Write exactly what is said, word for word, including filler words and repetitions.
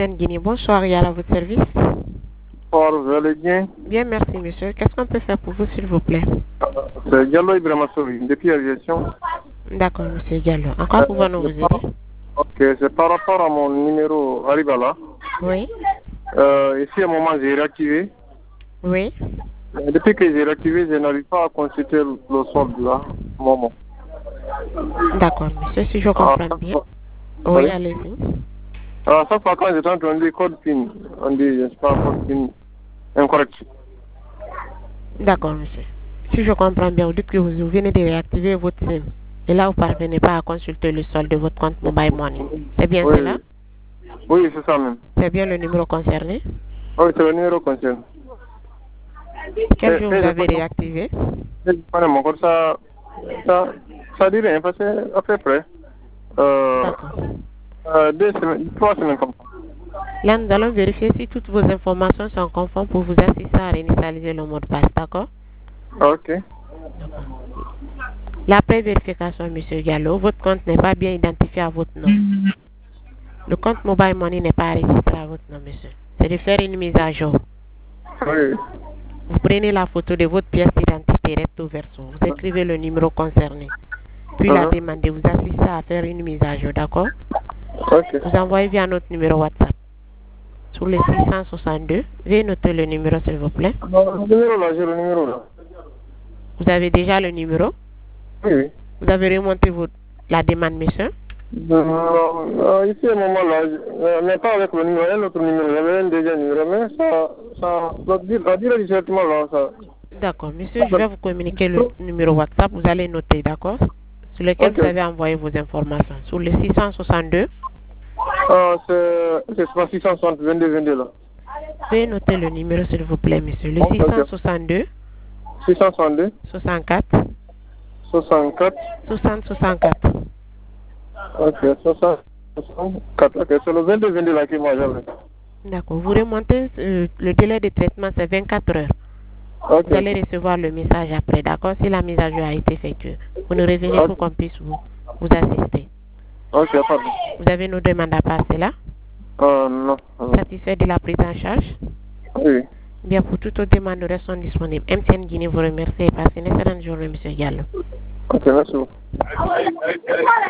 Guinée, bonsoir, il y a à votre service. Bonsoir, vous allez bien? Bien, merci monsieur. Qu'est-ce qu'on peut faire pour vous s'il vous plaît? C'est Diallo Ibrahima Souri, depuis l'aviation. D'accord monsieur Diallo. En quoi pouvons-nous vous aider? Ok, c'est par rapport à mon numéro Aribala. Oui. Euh, ici, à un moment, j'ai réactivé. Oui. Mais depuis que j'ai réactivé, je n'arrive pas à consulter le solde là, moment. D'accord monsieur, si je comprends Ah, bien. oui, Oui, allez-y. Alors, chaque fois quand j'étais en train de dire code PIN, on dit, je ne sais pas, code PIN incorrect. D'accord monsieur. Si je comprends bien, vous dites que vous venez de réactiver votre SIM. Et là, vous ne parvenez pas à consulter le solde de votre compte Mobile Money. C'est bien Oui, cela? oui, c'est ça même. C'est bien le numéro concerné? Oui, c'est le numéro concerné. Quel jour vous avez réactivé? Mon code, ça, ça, ça dit rien parce que à peu près. Euh, D'accord. euh, deux semaines, trois semaines comme ça. Là, nous allons vérifier si toutes vos informations sont conformes pour vous assister à réinitialiser le mot de passe, d'accord? Ok. L'après vérification, monsieur Gallo, votre compte n'est pas bien identifié à votre nom. Le compte Mobile Money n'est pas enregistré à votre nom, monsieur. C'est de faire une mise à jour. Oui. Vous prenez la photo de votre pièce d'identité recto verso. Vous écrivez le numéro concerné. Puis la Uh-huh. demandez. Vous assistez à faire une mise à jour, d'accord? Ok. Vous envoyez via notre numéro WhatsApp. Sur le six cent soixante-deux. Veuillez noter le numéro, s'il vous plaît. Non, le numéro là, j'ai le numéro là. Vous avez déjà le numéro? Oui, oui. Vous avez remonté votre, la demande, monsieur? Non, non, ici, à un moment là, je- mais pas avec le numéro, un autre numéro, j'avais un deuxième numéro, mais ça, ça, ça dire, ça dire directement là, ça. D'accord, monsieur, je vais vous communiquer le numéro WhatsApp. Vous allez noter, d'accord? Sur lequel Ok. vous avez envoyé vos informations. Sur le six cent soixante-deux. Ah, c'est, c'est pas six cent soixante, vingt-deux, vingt-deux là. Veuillez noter le numéro, s'il vous plaît, monsieur. Le Ok. six cent soixante-deux. six cent soixante-deux, soixante-quatre. soixante-quatre. soixante soixante-quatre. Ok, soixante, soixante-quatre, ok, c'est le vingt-deux, vingt-deux là qui m'a j'avais. D'accord. Vous remontez, euh, le délai de traitement, c'est vingt-quatre heures. Ok. Vous allez recevoir le message après, d'accord? Si la mise à jour a été effectuée. Vous nous revenez Ok. pour qu'on puisse vous, vous assister. Ok, pardon. Vous avez nos demandes à passer là? Euh, non. non. Satisfait de la prise en charge? Oui. Bien, pour toutes vos demandes, nous restons disponibles. M T N Guinée vous remercie et passez une excellente journée, monsieur Gallo. Ok, merci beaucoup.